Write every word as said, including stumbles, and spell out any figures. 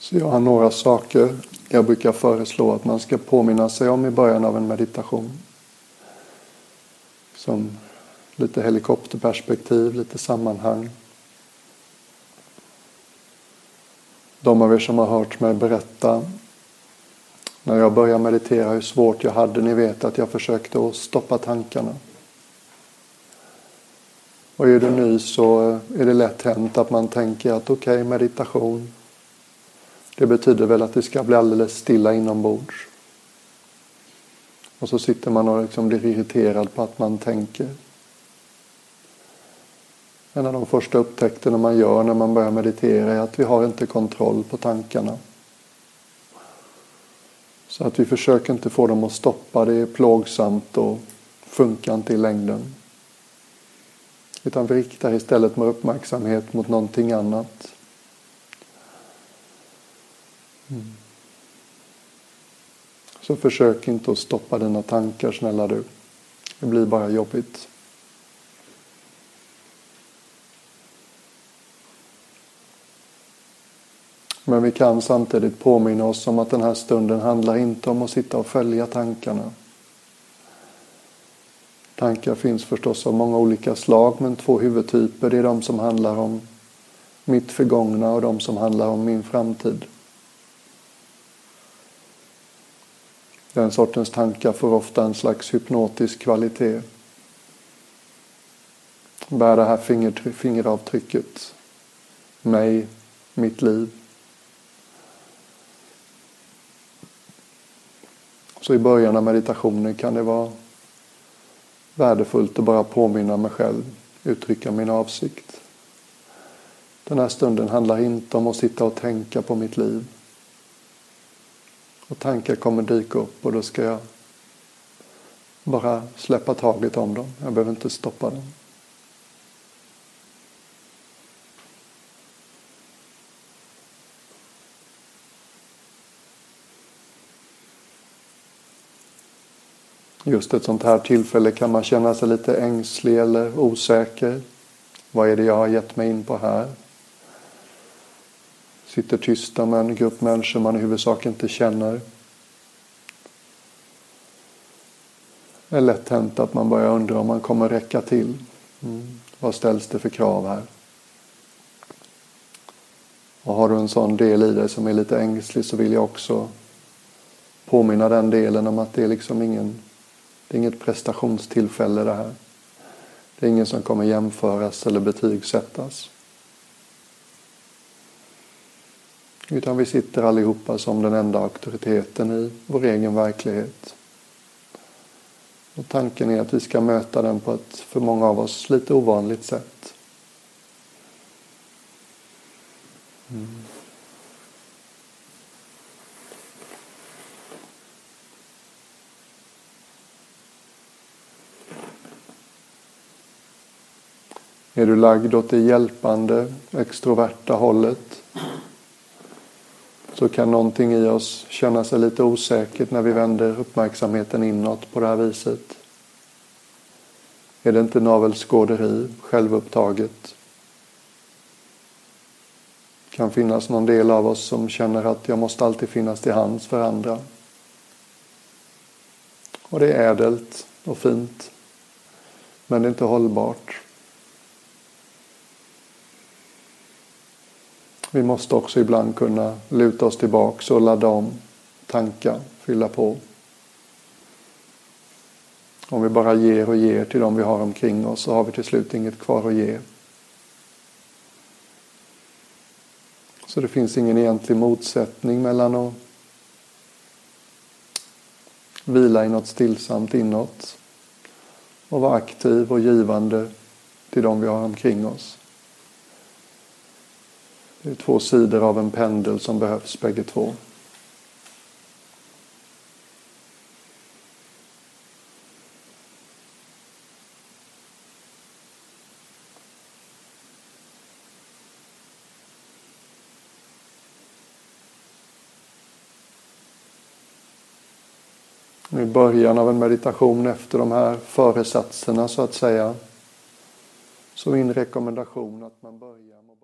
Så jag har några saker jag brukar föreslå att man ska påminna sig om i början av en meditation. Som lite helikopterperspektiv, lite sammanhang. De av er som har hört mig berätta när jag började meditera hur svårt jag hade, ni vet att jag försökte att stoppa tankarna. Och är du ny så är det lätt hänt att man tänker att okej, okay, meditation, det betyder väl att det ska bli alldeles stilla inombords. Och så sitter man och liksom blir irriterad på att man tänker. En av de första upptäckterna man gör när man börjar meditera är att vi har inte kontroll på tankarna. Så att vi försöker inte få dem att stoppa, det är plågsamt och funkar inte i längden. Utan vi riktar istället med uppmärksamhet mot någonting annat. Mm. Så försök inte att stoppa dina tankar, snälla du. Det blir bara jobbigt. Men vi kan samtidigt påminna oss om att den här stunden handlar inte om att sitta och följa tankarna. Tankar finns förstås av många olika slag, men två huvudtyper. Det är de som handlar om mitt förgångna och de som handlar om min framtid. Den sortens tankar får ofta en slags hypnotisk kvalitet. Bär det här finger, fingeravtrycket. Mig, mitt liv. Så i början av meditationen kan det vara värdefullt att bara påminna mig själv, uttrycka min avsikt. Den här stunden handlar inte om att sitta och tänka på mitt liv. Och tankar kommer dyka upp och då ska jag bara släppa taget om dem. Jag behöver inte stoppa dem. Just ett sånt här tillfälle kan man känna sig lite ängslig eller osäker. Vad är det jag har gett mig in på här? Sitter tysta med en grupp människor man i huvudsak inte känner. Det är lätt hänt att man börjar undra om man kommer räcka till. Mm. Vad ställs det för krav här? Och har du en sån del i dig som är lite ängslig så vill jag också påminna den delen om att det är liksom ingen, det är inget prestationstillfälle det här. Det är ingen som kommer jämföras eller betygsättas. Utan vi sitter allihopa som den enda auktoriteten i vår egen verklighet. Och tanken är att vi ska möta den på ett för många av oss lite ovanligt sätt. Mm. Är du lagd åt det hjälpande, extroverta hållet så kan någonting i oss känna sig lite osäkert när vi vänder uppmärksamheten inåt på det här viset. Är det inte navelskåderi, självupptaget? Kan finnas någon del av oss som känner att jag måste alltid finnas till hands för andra. Och det är ädelt och fint, men det är inte hållbart. Vi måste också ibland kunna luta oss tillbaka och ladda om tankar, fylla på. Om vi bara ger och ger till dem vi har omkring oss så har vi till slut inget kvar att ge. Så det finns ingen egentlig motsättning mellan att vila i något stillsamt inåt och vara aktiv och givande till dem vi har omkring oss. Det är två sidor av en pendel som behövs bägge två. I början av en meditation efter de här föresatserna så att säga, så är en rekommendation att man börjar med